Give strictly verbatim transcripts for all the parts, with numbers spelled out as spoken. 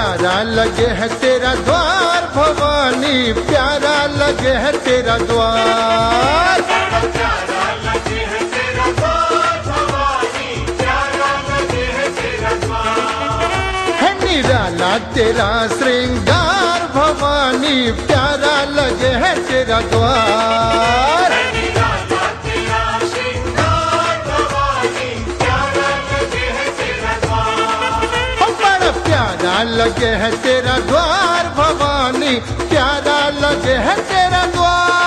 प्यारा लगे है तेरा द्वार भवानी, प्यारा लगे है तेरा द्वार। प्यारा लगे है तेरा द्वार भवानी, प्यारा लगे है तेरा द्वार। है निराला तेरा श्रृंगार भवानी, प्यारा लगे है तेरा द्वार। निराला तेरा श्रृंगार भवानी, प्यारा लगे है तेरा द्वार। हो बड़ा प्यारा लगे है तेरा द्वार भवानी, प्यारा लगे है तेरा द्वार।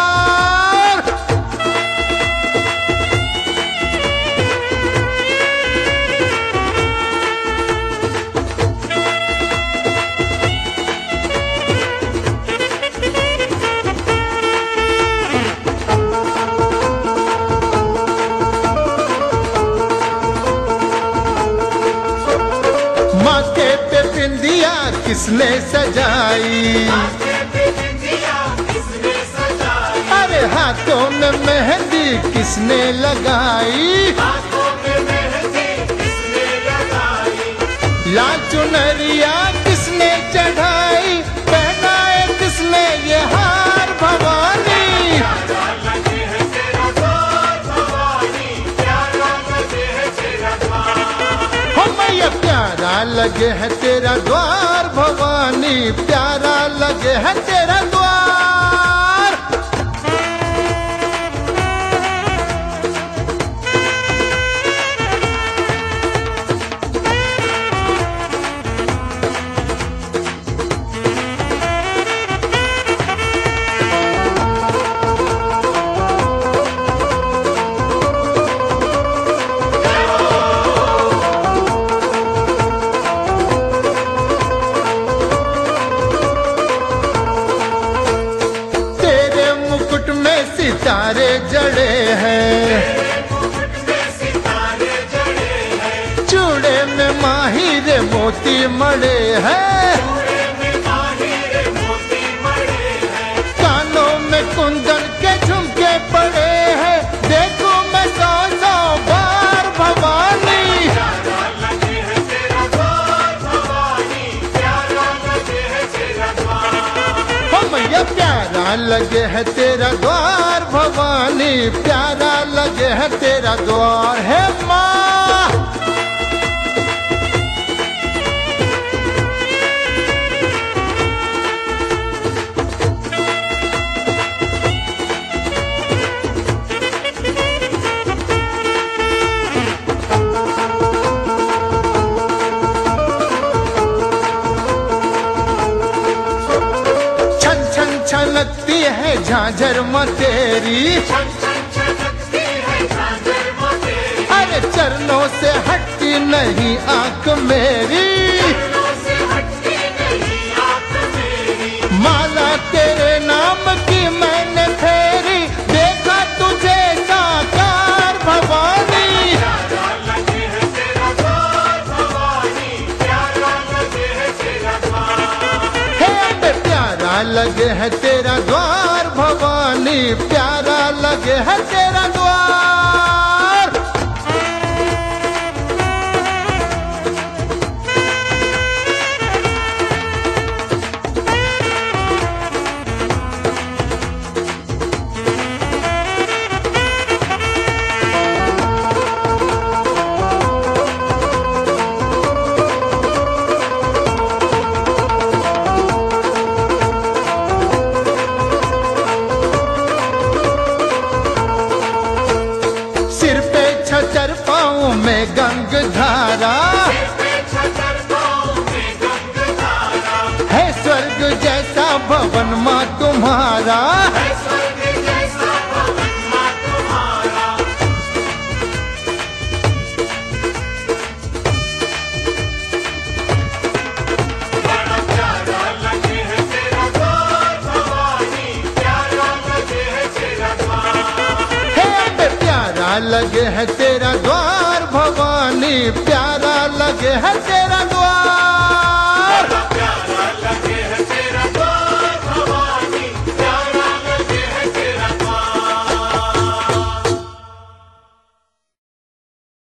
माथे पे बिंदिया किसने सजाई, माथे पे बिंदिया किसने सजाई। अरे हाथों में मेहंदी किसने लगाई, हाथों में मेहंदी किसने लगाई। लाल चुनरिया किसने चढ़ाई, पहनाए किसने ये हार भवानी। प्यारा लगे है तेरा द्वार भवानी, प्यारा लगे है तेरा द्वार। हो मैया प्यारा लगे है तेरा द्वार भवानी, प्यारा लगे है तेरा द्वार। सितारे जड़े हैं, मुकुट में सितारे जड़े हैं। चूड़े में माहिर मोती मड़े हैं, चूड़े में माहिर मोती मड़े हैं। कानों में कुंदन के झुमके पड़े हैं, देखो मैं सौ सौ बार भवानी। प्यारा लगे है तेरा द्वार भवानी, प्यारा लगे है तेरा द्वार। हो मैया प्यारा लगे है तेरा द्वार भवानी, प्यारा लगे है तेरा द्वार। है माँ छन छन छनकती है झांझर मतेरी, छन छन छनकती है झांझर मोतेरी। अरे चरणों से हटती नहीं आंख मेरी, चरणों से हटती नहीं आंख मेरी। माला तेरे नाम की मैंने फेरी, देखा तुझे साकार भवानी। प्यारा लगे है तेरा द्वार भवानी, प्यारा लगे है तेरा द्वार। हे अम्बे प्यारा लगे है तेरा द्वार भवानी, प्यारा लगे है तेरा द्वार। सिर पे छतर पाँव में गंग धारा, है स्वर्ग जैसा भवन माँ तुम्हारा। लगे है तेरा द्वार भवानी, प्यारा लगे है तेरा द्वार।